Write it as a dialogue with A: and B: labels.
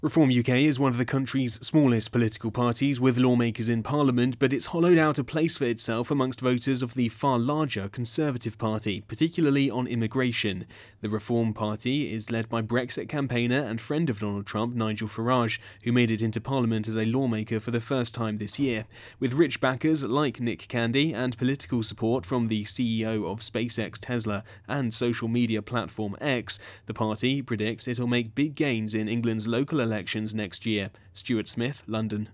A: Reform UK is one of the country's smallest political parties with lawmakers in Parliament, but it's hollowed out a place for itself amongst voters of the far larger Conservative Party, particularly on immigration. The Reform Party is led by Brexit campaigner and friend of Donald Trump, Nigel Farage, who made it into Parliament as a lawmaker for the first time this year. With rich backers like Nick Candy and political support from the CEO of SpaceX, Tesla, and social media platform X, the party predicts it'll make big gains in England's local elections next year. Stuart Smith, London.